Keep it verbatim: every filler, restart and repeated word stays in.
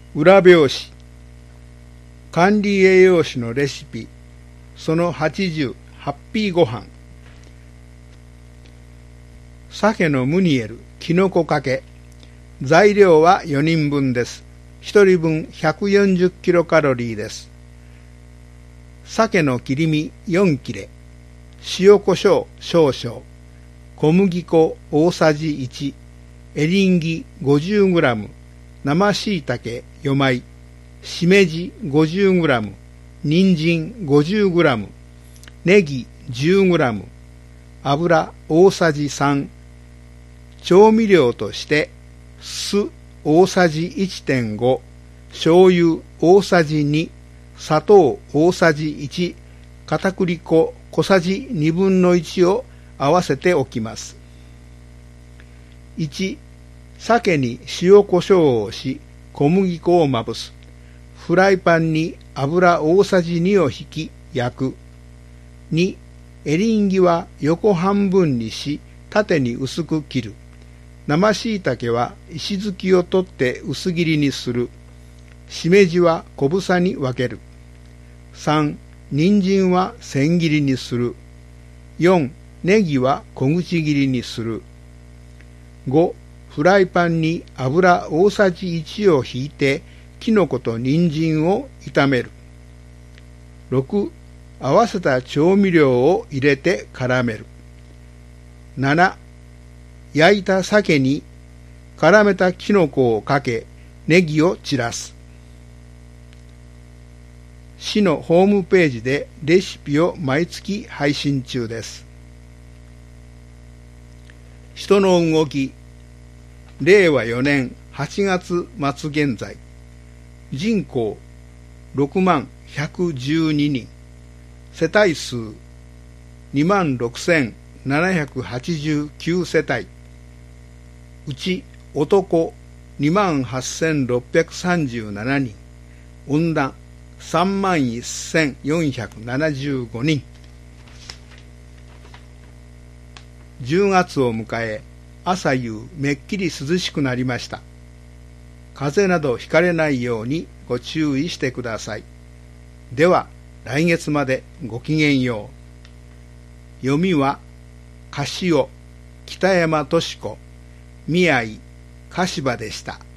裏表紙管理栄養士のレシピそのはちじゅうハッピーごはん鮭のムニエルきのこかけ材料はよにんぶんです。ひとりぶんひゃくよんじゅっキロカロリーです。鮭の切り身よん切れ塩コショウ少々小麦粉大さじいちエリンギ ごじゅうグラム 生しいたけよまいしめじ ごじゅうグラム 人参 ごじゅうグラム ネギ じゅうグラム 油大さじさん調味料として酢大さじ いってんご 醤油大さじに砂糖大さじいち片栗粉小さじにぶんのいちを合わせておきます。いち鮭に塩コショウをし小麦粉をまぶす。フライパンに油大さじにを引き焼く。にエリンギは横半分にし縦に薄く切る。生しいたけは石突きを取って薄切りにする。しめじは小房に分ける。さん人参は千切りにする。よんネギは小口切りにする。ごフライパンに油大さじいちを引いてきのこと人参を炒める。ろく合わせた調味料を入れて絡める。なな焼いた鮭に絡めたきのこをかけネギを散らす。市のホームページでレシピを毎月配信中です。人の動きれいわよねんはちがつ末現在人口ろくまんひゃくじゅうににん世帯数にまんろくせんななひゃくはちじゅうきゅう世帯うち男にまんはっせんろっぴゃくさんじゅうななにん女さんまんせんよんひゃくななじゅうごにんじゅうがつを迎え朝夕めっきり涼しくなりました。風邪などひかれないようにご注意してください。では来月までごきげんよう。読みはカシオ北山敏子宮井柏でした。